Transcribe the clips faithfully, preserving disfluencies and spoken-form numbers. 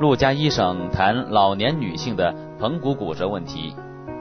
陆家医生谈老年女性的盆骨骨折问题。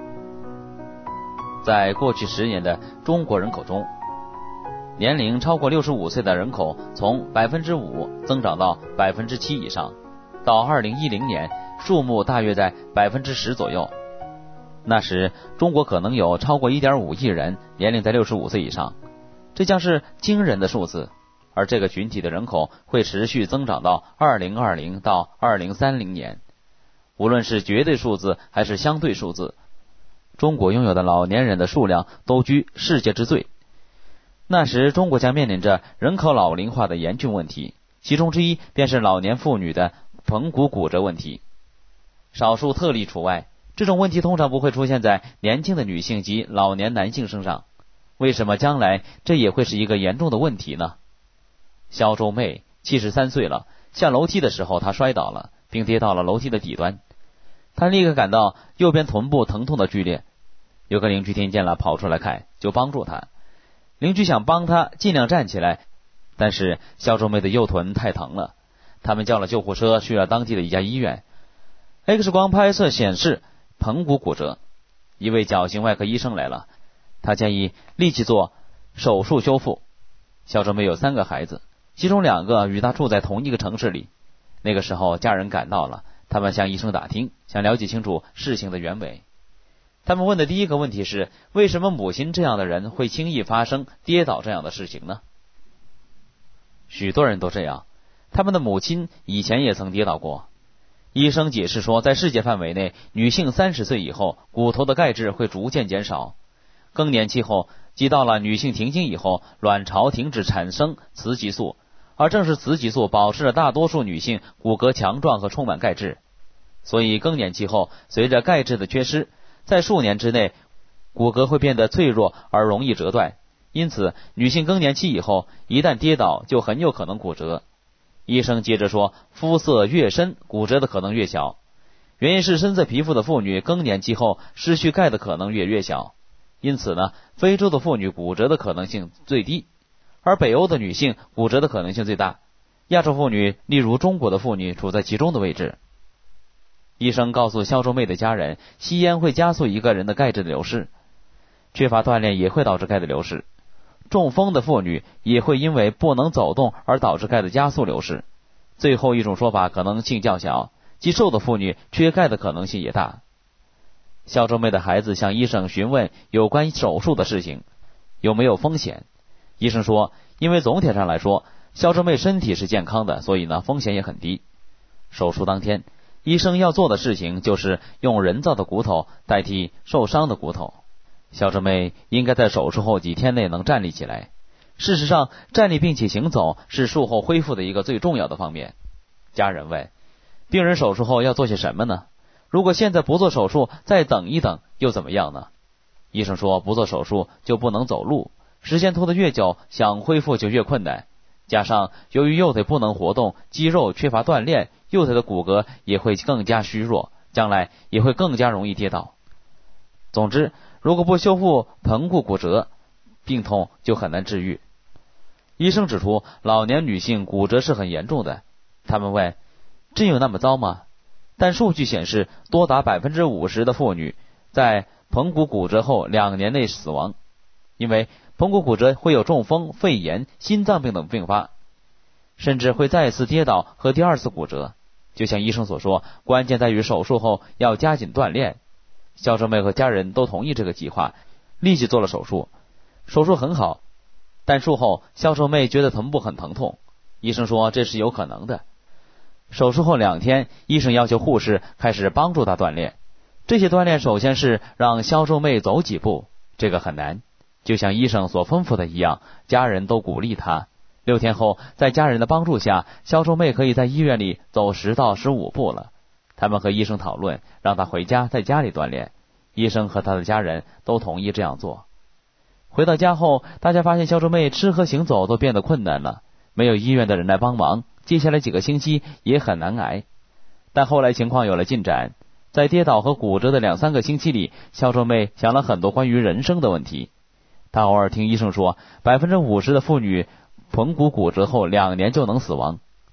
在过去十年的中国人口中，年龄超过六十五岁的人口从百分之五增长到百分之七以上，到二零一零年，数目大约在百分之十左右。那时，中国可能有超过一点五亿人年龄在六十五岁以上，这将是惊人的数字。而这个群体的人口会持续增长到二零二零到二零三零年。无论是绝对数字还是相对数字，中国拥有的老年人的数量都居世界之最。那时，中国将面临着人口老龄化的严峻问题，其中之一便是老年妇女的盆骨骨折问题。少数特例除外，这种问题通常不会出现在年轻的女性及老年男性身上。为什么将来这也会是一个严重的问题呢？肖周妹七十三岁了，下楼梯的时候她摔倒了，并跌到了楼梯的底端。她立刻感到右边臀部疼痛的剧烈，有个邻居听见了，跑出来看，就帮助她。邻居想帮她尽量站起来，但是肖周妹的右臀太疼了，他们叫了救护车，去了当地的一家医院。X 光拍摄显示盆骨骨折，一位矫形外科医生来了，他建议立即做手术修复。肖周妹有三个孩子，其中两个与他住在同一个城市里。那个时候家人赶到了，他们向医生打听，想了解清楚事情的原委。他们问的第一个问题是，为什么母亲这样的人会轻易发生跌倒这样的事情呢？许多人都这样，他们的母亲以前也曾跌倒过。医生解释说，在世界范围内，女性三十岁以后，骨头的钙质会逐渐减少。更年期后，即到了女性停经以后，卵巢停止产生雌激素，而正是雌激素保持了大多数女性骨骼强壮和充满钙质。所以更年期后，随着钙质的缺失，在数年之内，骨骼会变得脆弱而容易折断。因此，女性更年期以后，一旦跌倒，就很有可能骨折。医生接着说，肤色越深，骨折的可能越小。原因是深色皮肤的妇女更年期后失去钙的可能也越小。因此呢，非洲的妇女骨折的可能性最低，而北欧的女性骨折的可能性最大。亚洲妇女，例如中国的妇女，处在其中的位置。医生告诉肖周妹的家人，吸烟会加速一个人的钙质的流失，缺乏锻炼也会导致钙的流失。中风的妇女也会因为不能走动而导致钙的加速流失。最后一种说法可能性较小，即瘦的妇女缺钙的可能性也大。肖周妹的孩子向医生询问有关手术的事情，有没有风险。医生说，因为总体上来说，肖周妹身体是健康的，所以呢风险也很低。手术当天，医生要做的事情就是用人造的骨头代替受伤的骨头。肖周妹应该在手术后几天内能站立起来。事实上，站立并且行走是术后恢复的一个最重要的方面。家人问，病人手术后要做些什么呢？如果现在不做手术，再等一等，又怎么样呢？医生说，不做手术就不能走路，时间拖得越久，想恢复就越困难。加上由于右腿不能活动，肌肉缺乏锻炼，右腿的骨骼也会更加虚弱，将来也会更加容易跌倒。总之，如果不修复盆骨骨折，病痛就很难治愈。医生指出，老年女性骨折是很严重的。他们问，真有那么糟吗？但数据显示，多达 百分之五十 的妇女在盆骨骨折后两年内死亡，因为盆骨骨折会有中风、肺炎、心脏病等并发，甚至会再次跌倒和第二次骨折。就像医生所说，关键在于手术后要加紧锻炼。肖周妹和家人都同意这个计划，立即做了手术。手术很好，但术后肖周妹觉得臀部很疼痛，医生说这是有可能的。手术后两天，医生要求护士开始帮助她锻炼。这些锻炼首先是让肖周妹走几步，这个很难。就像医生所吩咐的一样，家人都鼓励她。六天后，在家人的帮助下，肖周妹可以在医院里走十到十五步了。他们和医生讨论，让她回家在家里锻炼。医生和她的家人都同意这样做。回到家后，大家发现肖周妹吃喝行走都变得困难了，没有医院的人来帮忙，接下来几个星期也很难挨。但后来情况有了进展，在跌倒和骨折的两三个星期里，肖周妹想了很多关于人生的问题。她偶尔听医生说 百分之五十 的妇女盆骨骨折后两年就能死亡，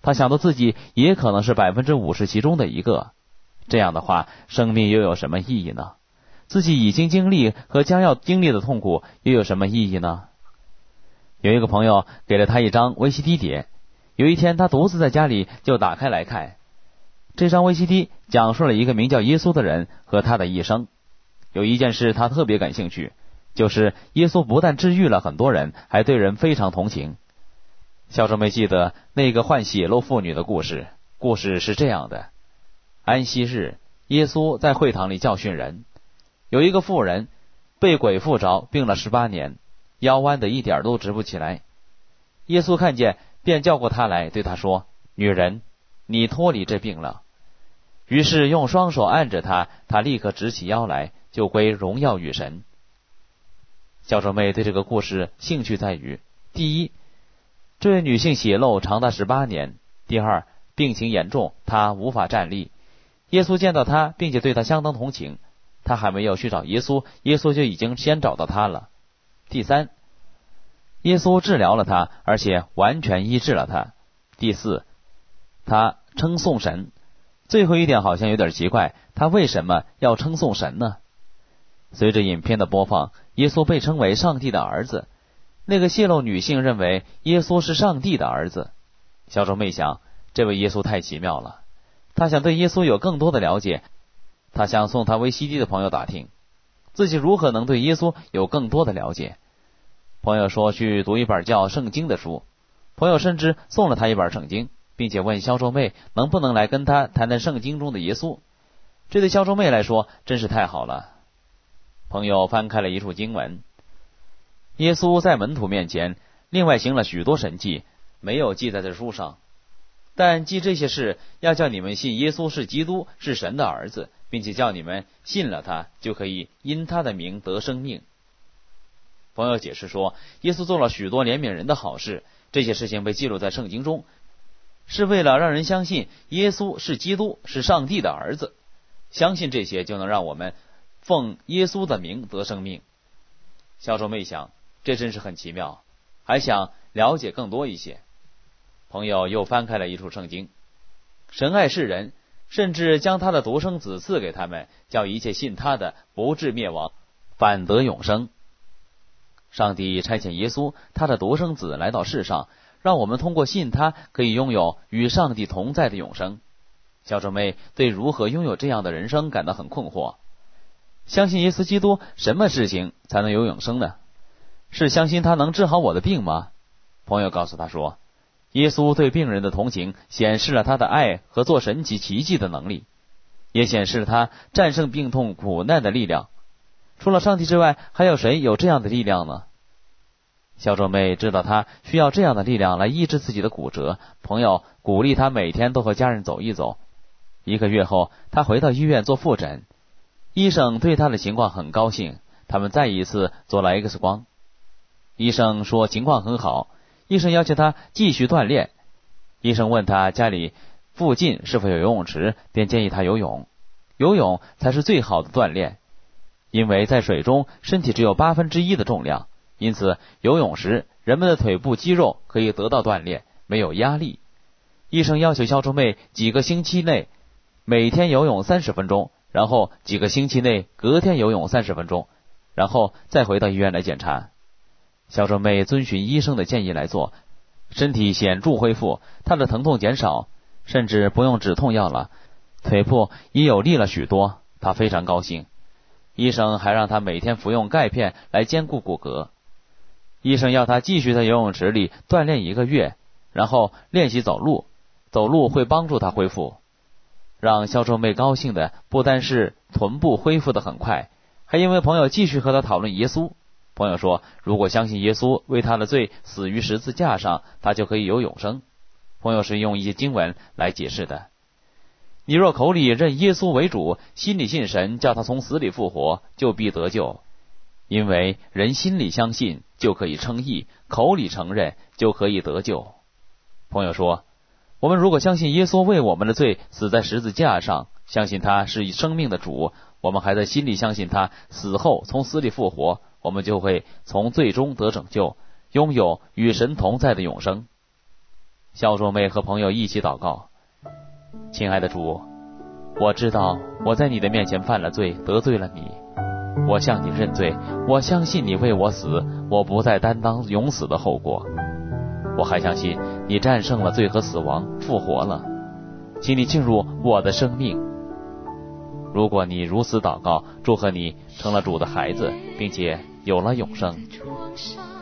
他想到自己也可能是百分之五十其中的一个。这样的话，生命又有什么意义呢？自己已经经历和将要经历的痛苦又有什么意义呢？有一个朋友给了他一张 V C D 碟，有一天他独自在家里就打开来看。这张 V C D 讲述了一个名叫耶稣的人和他的一生。有一件事他特别感兴趣，就是耶稣不但治愈了很多人，还对人非常同情。小周妹记得那个患血漏妇女的故事，故事是这样的：安息日，耶稣在会堂里教训人。有一个妇人被鬼附着，病了十八年，腰弯的一点都直不起来。耶稣看见，便叫过她来，对她说：女人，你脱离这病了。于是用双手按着她，她立刻直起腰来，就归荣耀与神。小周妹对这个故事兴趣在于：第一，这位女性血漏长达十八年；第二，病情严重，她无法站立。耶稣见到她，并且对她相当同情，她还没有去找耶稣，耶稣就已经先找到她了。第三，耶稣治疗了她，而且完全医治了她。第四，他称颂神。最后一点好像有点奇怪，他为什么要称颂神呢？随着影片的播放，耶稣被称为上帝的儿子。那个泄露女性认为耶稣是上帝的儿子。小周妹想，这位耶稣太奇妙了。他想对耶稣有更多的了解，他向送他 V C D 的朋友打听，自己如何能对耶稣有更多的了解。朋友说去读一本叫《圣经》的书，朋友甚至送了他一本圣经，并且问肖周妹能不能来跟他谈谈圣经中的耶稣。这对肖周妹来说真是太好了。朋友翻开了一处经文，耶稣在门徒面前另外行了许多神迹，没有记在这书上，但记这些事，要叫你们信耶稣是基督，是神的儿子，并且叫你们信了他，就可以因他的名得生命。朋友解释说，耶稣做了许多怜悯人的好事，这些事情被记录在圣经中，是为了让人相信耶稣是基督，是上帝的儿子。相信这些就能让我们奉耶稣的名得生命。小周妹想，这真是很奇妙，还想了解更多一些。朋友又翻开了一处圣经，神爱世人，甚至将他的独生子赐给他们，叫一切信他的不至灭亡，反得永生。上帝差遣耶稣，他的独生子来到世上，让我们通过信他可以拥有与上帝同在的永生。小周妹对如何拥有这样的人生感到很困惑。相信耶稣基督，什么事情才能有永生呢？是相信他能治好我的病吗？朋友告诉他说，耶稣对病人的同情显示了他的爱和做神奇奇迹的能力，也显示了他战胜病痛苦难的力量。除了上帝之外，还有谁有这样的力量呢？小周妹知道他需要这样的力量来医治自己的骨折，朋友鼓励他每天都和家人走一走。一个月后，他回到医院做复诊，医生对他的情况很高兴，他们再一次做了 X 光。医生说情况很好，医生要求他继续锻炼。医生问他家里附近是否有游泳池，便建议他游泳。游泳才是最好的锻炼，因为在水中身体只有八分之一的重量，因此游泳时人们的腿部肌肉可以得到锻炼，没有压力。医生要求肖周妹几个星期内每天游泳三十分钟，然后几个星期内隔天游泳三十分钟，然后再回到医院来检查。肖周妹遵循医生的建议来做，身体显著恢复，她的疼痛减少，甚至不用止痛药了，腿部也有力了许多，她非常高兴。医生还让她每天服用钙片来坚固骨骼。医生要她继续在游泳池里锻炼一个月，然后练习走路，走路会帮助她恢复。让肖周妹高兴的不单是臀部恢复得很快，还因为朋友继续和她讨论耶稣。朋友说，如果相信耶稣为他的罪死于十字架上，他就可以有永生。朋友是用一些经文来解释的。你若口里认耶稣为主，心里信神叫他从死里复活，就必得救。因为人心里相信就可以称义，口里承认就可以得救。朋友说，我们如果相信耶稣为我们的罪死在十字架上，相信他是生命的主，我们还在心里相信他死后从死里复活，我们就会从罪中得拯救，拥有与神同在的永生。 小弱妹和朋友一起祷告：亲爱的主，我知道我在你的面前犯了罪，得罪了你，我向你认罪，我相信你为我死，我不再担当永死的后果。我还相信你战胜了罪和死亡，复活了，请你进入我的生命。如果你如此祷告，祝贺你成了主的孩子，并且有了永生。